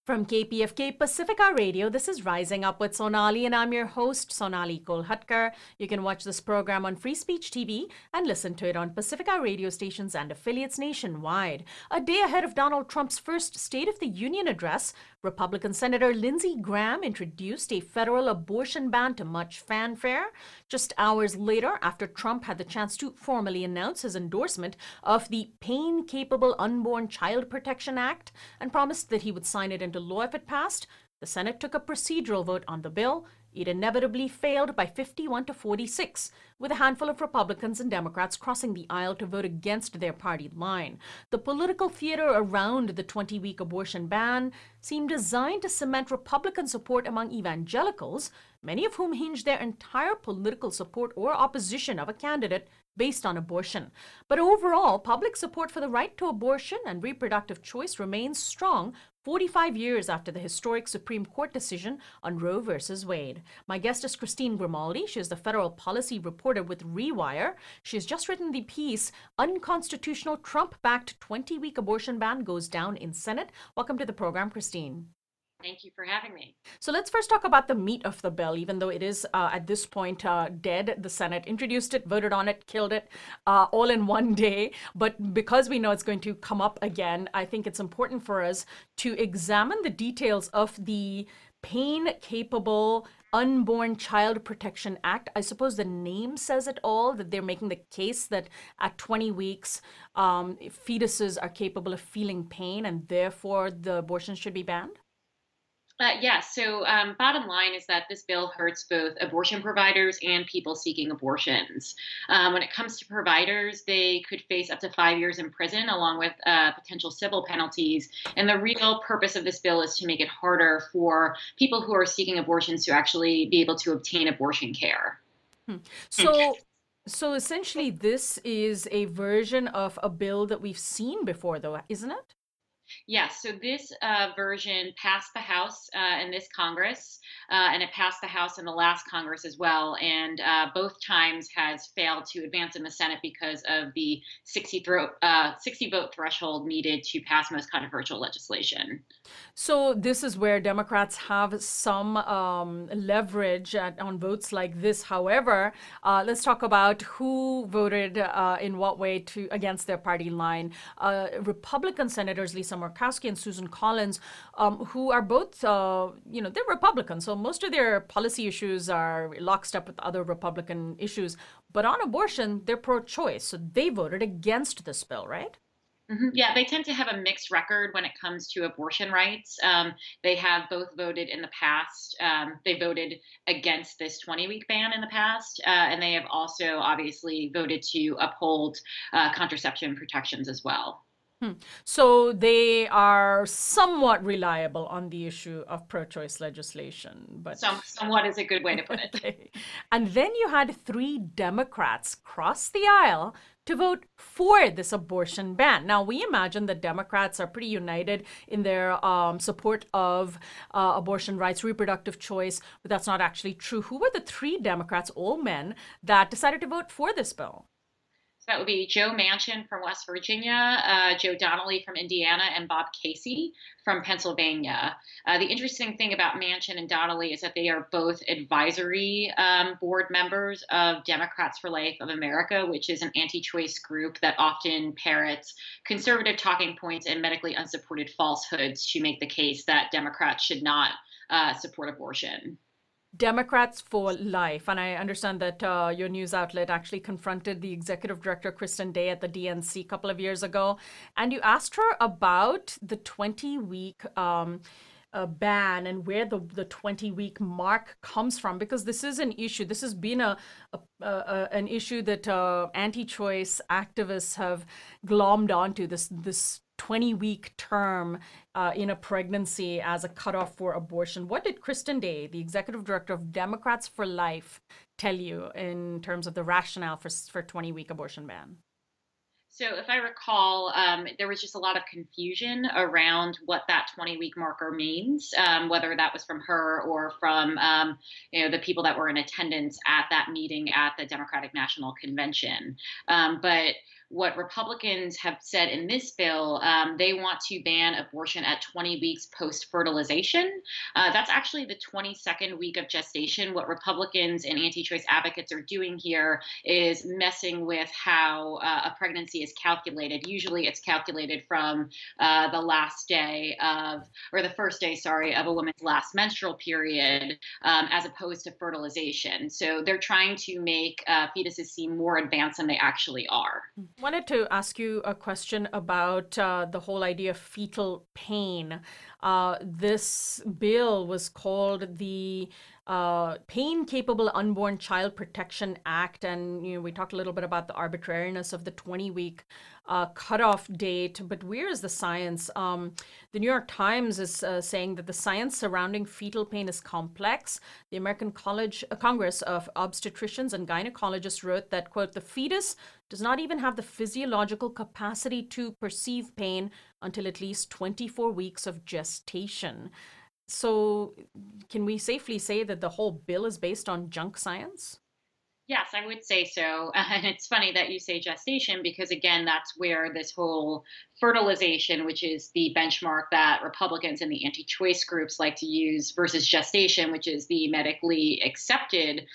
From KPFK Pacifica Radio, this is Rising Up with Sonali, and I'm your host, Sonali Kolhatkar. You can watch this program on Free Speech TV and listen to it on Pacifica radio stations and affiliates nationwide. A day ahead of Donald Trump's first State of the Union address, Republican Senator Lindsey Graham introduced a federal abortion ban to much fanfare. Just hours later, after Trump had the chance to formally announce his endorsement of the Pain-Capable Unborn Child Protection Act and promised that he would sign it into law if it passed, the Senate took a procedural vote on the bill. It inevitably failed by 51 to 46, with a handful of Republicans and Democrats crossing the aisle to vote against their party line. The political theater around the 20-week abortion ban seemed designed to cement Republican support among evangelicals, many of whom hinge their entire political support or opposition of a candidate based on abortion. But overall, public support for the right to abortion and reproductive choice remains strong 45 years after the historic Supreme Court decision on Roe v. Wade. My guest is Christine Grimaldi. She is the federal policy reporter with Rewire. She has just written the piece, Unconstitutional Trump-Backed 20-Week Abortion Ban Goes Down in Senate. Welcome to the program, Christine. Thank you for having me. So let's first talk about the meat of the bill, even though it is at this point dead. The Senate introduced it, voted on it, killed it all in one day. But because we know it's going to come up again, I think it's important for us to examine the details of the Pain-Capable Unborn Child Protection Act. I suppose the name says it all, that they're making the case that at 20 weeks, fetuses are capable of feeling pain and therefore the abortion should be banned. Yes. So, bottom line is that this bill hurts both abortion providers and people seeking abortions. When it comes to providers, they could face up to 5 years in prison, along with potential civil penalties. And the real purpose of this bill is to make it harder for people who are seeking abortions to actually be able to obtain abortion care. So essentially, this is a version of a bill that we've seen before, though, isn't it? Yes, so this version passed the House in this Congress, and it passed the House in the last Congress as well, and both times has failed to advance in the Senate because of the 60 vote threshold needed to pass most controversial legislation. So this is where Democrats have some leverage on votes like this. However, let's talk about who voted in what way against their party line. Republican senators Lisa Murkowski and Susan Collins, who are both, they're Republicans. So most of their policy issues are lockstep with other Republican issues. But on abortion, they're pro-choice. So they voted against this bill, right? Mm-hmm. Yeah, they tend to have a mixed record when it comes to abortion rights. They have both voted in the past. They voted against this 20-week ban in the past, and they have also obviously voted to uphold contraception protections as well. So they are somewhat reliable on the issue of pro-choice legislation, but somewhat is a good way to put it. And then you had 3 Democrats cross the aisle to vote for this abortion ban. Now, we imagine that Democrats are pretty united in their support of abortion rights, reproductive choice, but that's not actually true. Who were the 3 Democrats, all men, that decided to vote for this bill? So that would be Joe Manchin from West Virginia, Joe Donnelly from Indiana, and Bob Casey from Pennsylvania. The interesting thing about Manchin and Donnelly is that they are both advisory board members of Democrats for Life of America, which is an anti-choice group that often parrots conservative talking points and medically unsupported falsehoods to make the case that Democrats should not support abortion. Democrats for Life. And I understand that your news outlet actually confronted the executive director, Kristen Day, at the DNC a couple of years ago. And you asked her about the 20-week ban and where the 20-week mark comes from, because this is an issue. This has been an issue that anti-choice activists have glommed onto, this 20-week term in a pregnancy as a cutoff for abortion. What did Kristen Day, the executive director of Democrats for Life, tell you in terms of the rationale for 20-week abortion ban? So if I recall, there was just a lot of confusion around what that 20-week marker means, whether that was from her or from the people that were in attendance at that meeting at the Democratic National Convention. But what Republicans have said in this bill, they want to ban abortion at 20 weeks post fertilization. That's actually the 22nd week of gestation. What Republicans and anti choice advocates are doing here is messing with how a pregnancy is calculated. Usually it's calculated from the last day of, or the first day, sorry, of a woman's last menstrual period, as opposed to fertilization. So they're trying to make fetuses seem more advanced than they actually are. I wanted to ask you a question about the whole idea of fetal pain. This bill was called the Pain Capable Unborn Child Protection Act. And we talked a little bit about the arbitrariness of the 20-week cutoff date. But where is the science? The New York Times is saying that the science surrounding fetal pain is complex. The American Congress of Obstetricians and Gynecologists wrote that, quote, the fetus does not even have the physiological capacity to perceive pain until at least 24 weeks of gestation. So can we safely say that the whole bill is based on junk science? Yes, I would say so. And it's funny that you say gestation because, again, that's where this whole fertilization, which is the benchmark that Republicans and the anti choice groups like to use, versus gestation, which is the medically accepted,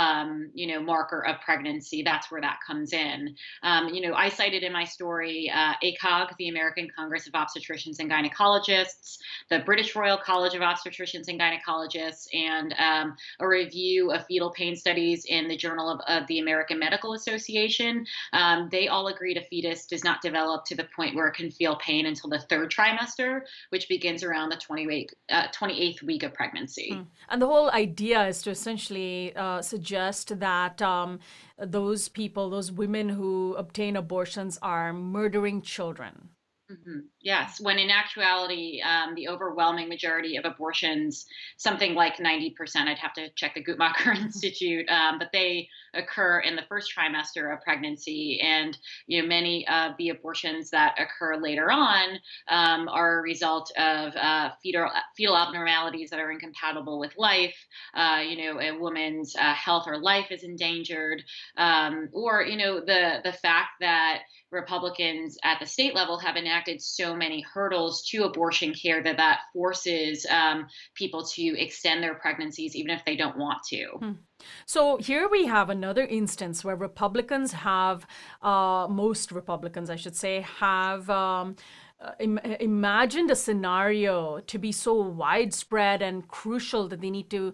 marker of pregnancy. That's where that comes in. I cited in my story ACOG, the American Congress of Obstetricians and Gynecologists, the British Royal College of Obstetricians and Gynecologists, and a review of fetal pain studies in the Journal of the American Medical Association. They all agreed a fetus does not develop to the point where it can feel pain until the third trimester, which begins around the 28th week of pregnancy. And the whole idea is to essentially suggest that those people, those women who obtain abortions are murdering children. Mm-hmm. Yes, when in actuality, the overwhelming majority of abortions, something like 90%, I'd have to check the Guttmacher Institute, but they occur in the first trimester of pregnancy. And many of the abortions that occur later on are a result of fetal abnormalities that are incompatible with life. A woman's health or life is endangered, or the fact that Republicans at the state level have enacted so many hurdles to abortion care that forces people to extend their pregnancies even if they don't want to. So here we have another instance where Republicans have, most Republicans, I should say, have imagined a scenario to be so widespread and crucial that they need to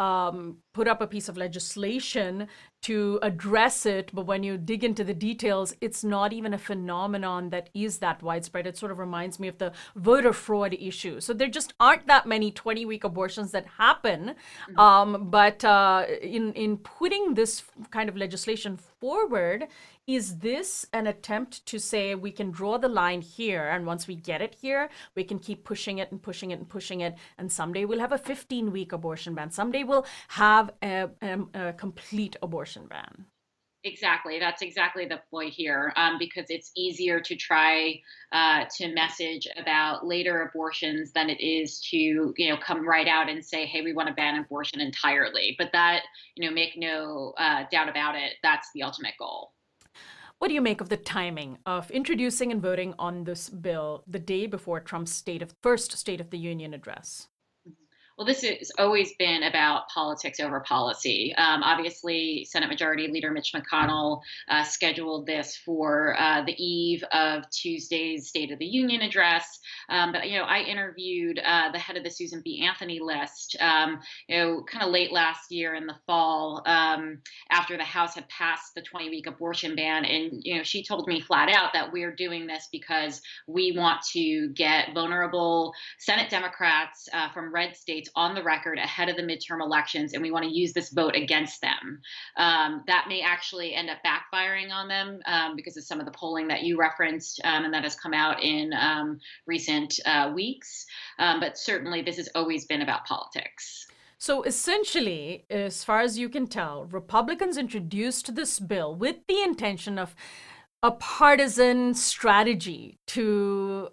put up a piece of legislation to address it. But when you dig into the details, it's not even a phenomenon that is that widespread. It sort of reminds me of the voter fraud issue. So there just aren't that many 20-week abortions that happen. But in putting this kind of legislation forward, is this an attempt to say we can draw the line here, and once we get it here, we can keep pushing it and pushing it and pushing it, and someday we'll have a 15-week abortion ban. Someday we'll have a complete abortion ban. Exactly. That's exactly the point here, because it's easier to try to message about later abortions than it is to, come right out and say, hey, we want to ban abortion entirely. But that, make no doubt about it, that's the ultimate goal. What do you make of the timing of introducing and voting on this bill the day before Trump's first State of the Union address? Well, this has always been about politics over policy. Obviously, Senate Majority Leader Mitch McConnell scheduled this for the eve of Tuesday's State of the Union address. But I interviewed the head of the Susan B. Anthony list, kind of late last year in the fall, after the House had passed the 20-week abortion ban. And, she told me flat out that we're doing this because we want to get vulnerable Senate Democrats from red states on the record ahead of the midterm elections, and we want to use this vote against them. That may actually end up backfiring on them because of some of the polling that you referenced and that has come out in recent weeks. But certainly this has always been about politics. So essentially, as far as you can tell, Republicans introduced this bill with the intention of a partisan strategy to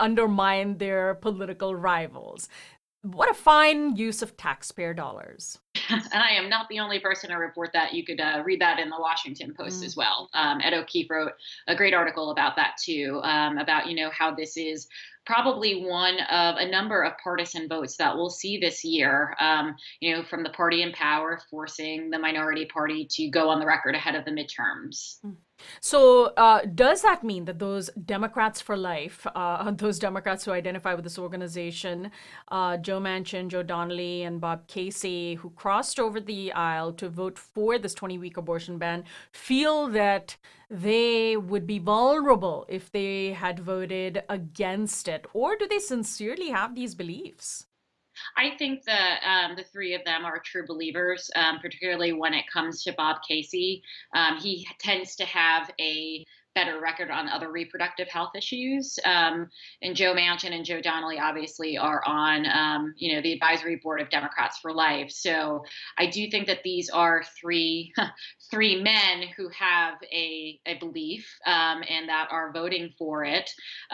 undermine their political rivals. What a fine use of taxpayer dollars. And I am not the only person to report that. You could read that in the Washington Post Mm. as well. Ed O'Keefe wrote a great article about that too, about how this is probably one of a number of partisan votes that we'll see this year. From the party in power forcing the minority party to go on the record ahead of the midterms. So, does that mean that those Democrats for life, those Democrats who identify with this organization, Joe Manchin, Joe Donnelly, and Bob Casey, who crossed over the aisle to vote for this 20-week abortion ban, feel that they would be vulnerable if they had voted against it? Or do they sincerely have these beliefs? I think that the three of them are true believers, particularly when it comes to Bob Casey. He tends to have a better record on other reproductive health issues. And Joe Manchin and Joe Donnelly obviously are on, the advisory board of Democrats for Life. So I do think that these are three three men who have a belief and that are voting for it.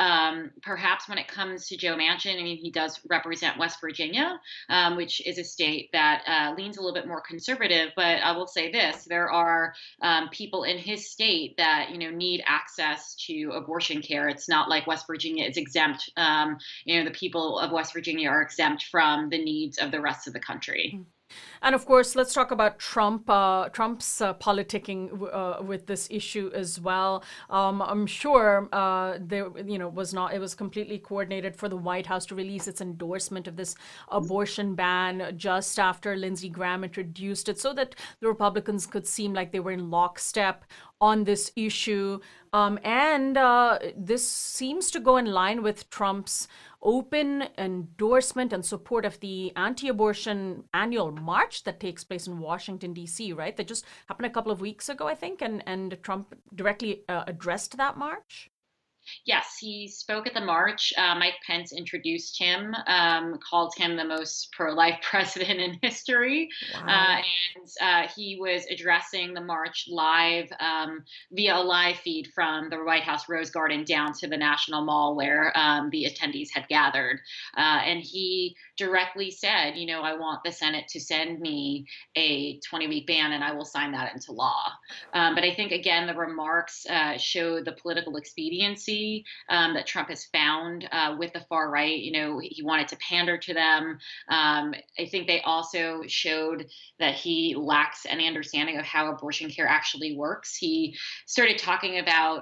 Perhaps when it comes to Joe Manchin, I mean, he does represent West Virginia, which is a state that leans a little bit more conservative. But I will say this: there are people in his state that need access to abortion care. It's not like West Virginia is exempt. The people of West Virginia are exempt from the needs of the rest of the country. And of course, let's talk about Trump's politicking with this issue as well. I'm sure there, was not. It was completely coordinated for the White House to release its endorsement of this abortion ban just after Lindsey Graham introduced it, so that the Republicans could seem like they were in lockstep on this issue. And this seems to go in line with Trump's open endorsement and support of the anti-abortion annual march that takes place in Washington, D.C., right? That just happened a couple of weeks ago, I think, and Trump directly addressed that march. Yes, he spoke at the march. Mike Pence introduced him, called him the most pro life president in history. Wow. And he was addressing the march live via a live feed from the White House Rose Garden down to the National Mall where the attendees had gathered. And he directly said, I want the Senate to send me a 20-week ban and I will sign that into law. But I think, again, the remarks show the political expediency that Trump has found with the far right. He wanted to pander to them. I think they also showed that he lacks any understanding of how abortion care actually works. He started talking about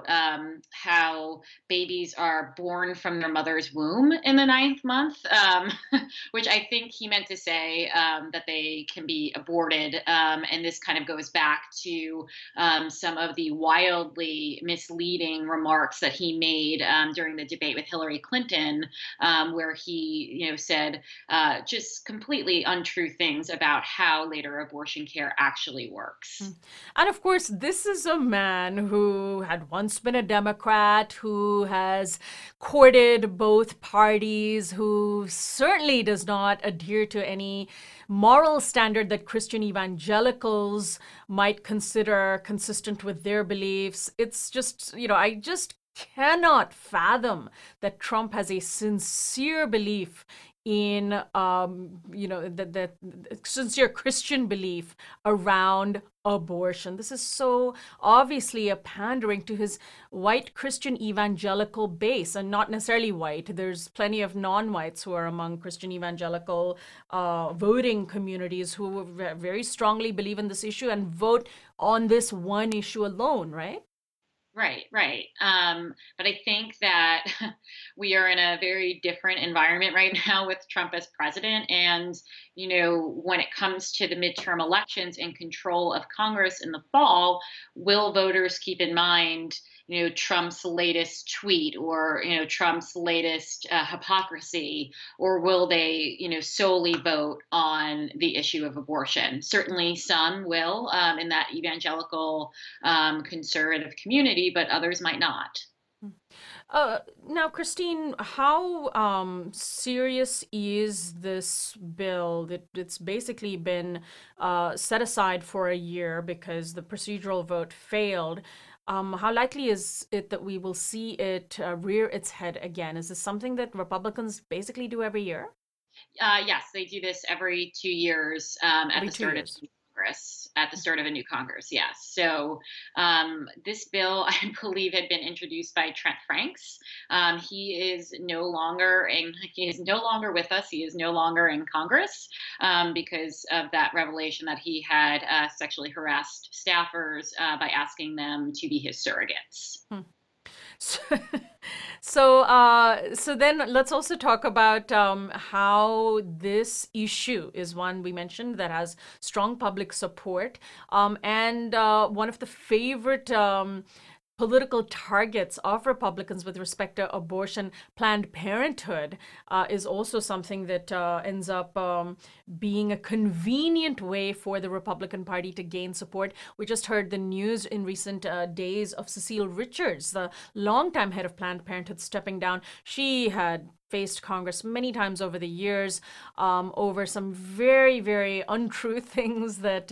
how babies are born from their mother's womb in the ninth month, which I think he meant to say that they can be aborted. And this kind of goes back to some of the wildly misleading remarks that he made during the debate with Hillary Clinton, where he, said just completely untrue things about how later abortion care actually works. And of course, this is a man who had once been a Democrat, who has courted both parties, who certainly does not adhere to any moral standard that Christian evangelicals might consider consistent with their beliefs. It's just, I just cannot fathom that Trump has a sincere belief in the sincere Christian belief around abortion. This is so obviously a pandering to his white Christian evangelical base, and not necessarily white. There's plenty of non-whites who are among Christian evangelical voting communities who very strongly believe in this issue and vote on this one issue alone, right? Right, right. But I think that we are in a very different environment right now with Trump as president. And, when it comes to the midterm elections and control of Congress in the fall, will voters keep in mind, Trump's latest tweet or, Trump's latest hypocrisy? Or will they, solely vote on the issue of abortion? Certainly some will in that evangelical conservative community, but others might not. Now, Christine, how serious is this bill? It's basically been set aside for a year because the procedural vote failed. How likely is it that we will see it rear its head again? Is this something that Republicans basically do every year? Yes, they do this every 2 years at Every the two start of years. new Congress. At the start of a new Congress, yes. So this bill, I believe, had been introduced by Trent Franks. He is no longer with us. He is no longer in Congress because of that revelation that he had sexually harassed staffers by asking them to be his surrogates. Hmm. So, so then let's also talk about how this issue is one we mentioned that has strong public support, and one of the favorite political targets of Republicans with respect to abortion, Planned Parenthood, is also something that ends up being a convenient way for the Republican Party to gain support. We just heard the news in recent days of Cecile Richards, the longtime head of Planned Parenthood, stepping down. She had faced Congress many times over the years over some very, very untrue things that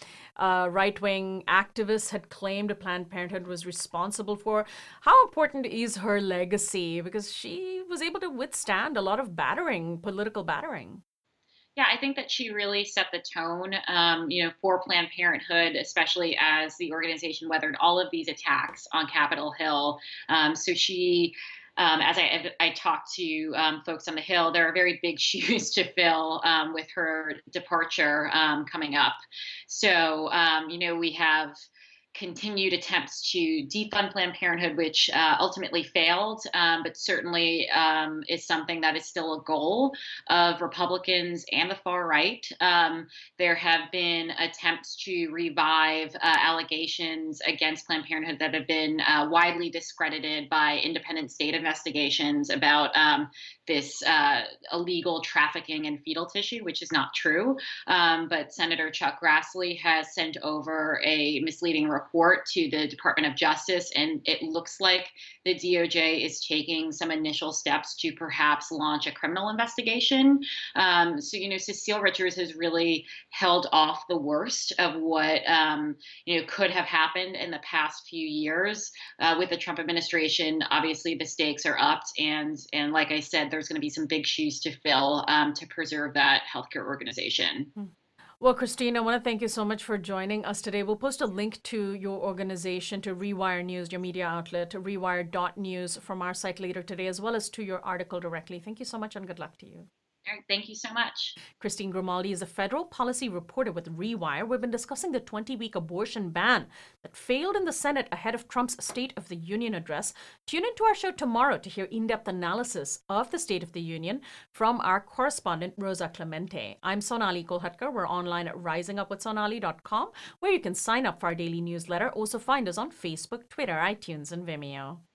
right-wing activists had claimed Planned Parenthood was responsible for. How important is her legacy? Because she was able to withstand a lot of battering, political battering. Yeah, I think that she really set the tone, for Planned Parenthood, especially as the organization weathered all of these attacks on Capitol Hill. So she, as I talked to folks on the Hill, there are very big shoes to fill with her departure coming up. So, we have continued attempts to defund Planned Parenthood, which ultimately failed, but certainly is something that is still a goal of Republicans and the far right. There have been attempts to revive allegations against Planned Parenthood that have been widely discredited by independent state investigations about this illegal trafficking in fetal tissue, which is not true. But Senator Chuck Grassley has sent over a misleading report to the Department of Justice, and it looks like the DOJ is taking some initial steps to perhaps launch a criminal investigation. Cecile Richards has really held off the worst of what could have happened in the past few years with the Trump administration. Obviously, the stakes are upped, and like I said, there's going to be some big shoes to fill to preserve that healthcare organization. Well, Christine, I want to thank you so much for joining us today. We'll post a link to your organization, to Rewire News, your media outlet, rewire.news from our site later today, as well as to your article directly. Thank you so much and good luck to you. All right, thank you so much. Christine Grimaldi is a federal policy reporter with Rewire. We've been discussing the 20-week abortion ban that failed in the Senate ahead of Trump's State of the Union address. Tune into our show tomorrow to hear in-depth analysis of the State of the Union from our correspondent, Rosa Clemente. I'm Sonali Kolhatkar. We're online at risingupwithsonali.com, where you can sign up for our daily newsletter. Also find us on Facebook, Twitter, iTunes, and Vimeo.